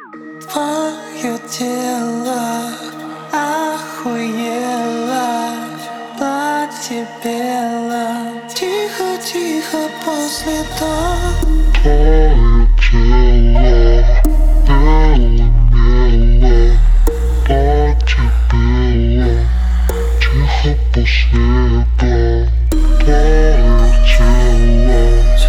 Твое тело охуело, платье бело, тихо-тихо после того. Твое тело бело-мело, платье бело, тихо после этого. Твое тело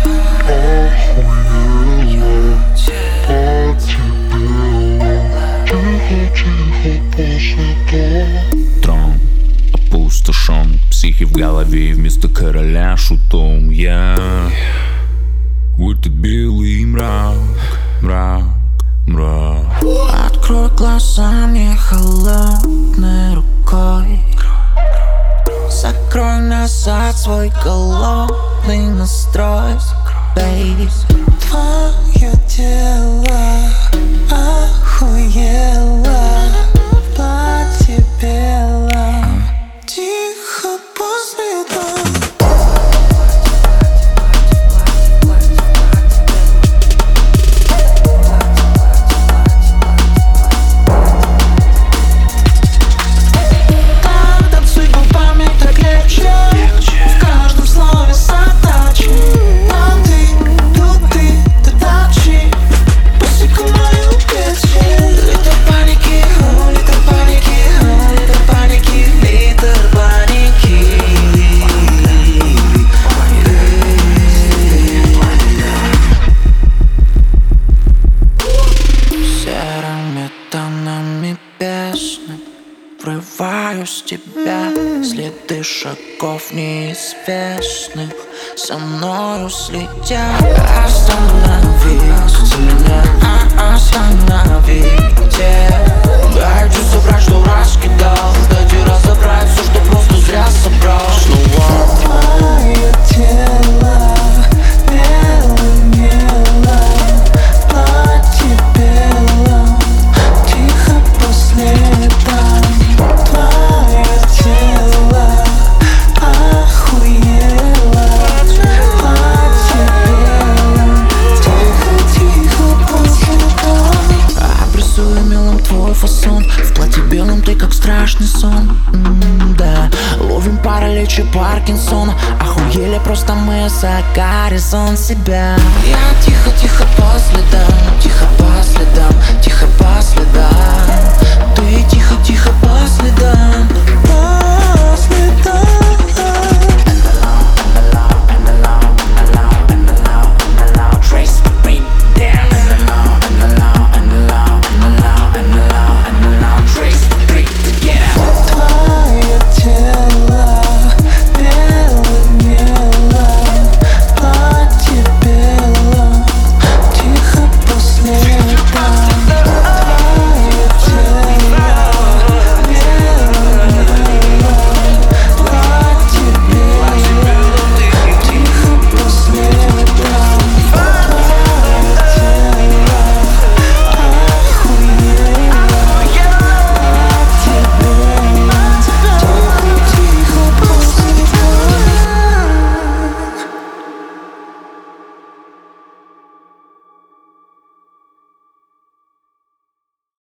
охуело, платье бело, тихо-тихо после того. Трон опустошен, психи в голове вместо короля шутом. Я в этот белый мрак, мрак, мрак. Открой глаза мне холодной рукой, закрой назад свой голодный настрой, baby. Твое тело охуело, платье бело, тихо после того. Врываюсь в тебя, следы шагов неизвестных со мною следят. Останови меня, остановите. Дайте собрать, что раскидал, дайте разобрать все, что просто зря собрал. Снова твое тело бело-мело, платье бело, тихо после этого. Твое тело охуело, платье бело, тихо-тихо после того. Обрисую мелом твой фасон, в платье белом ты как страшный сон. Да, ловим паралич и Паркинсона, охуели просто мы за горизонт себя. Я тихо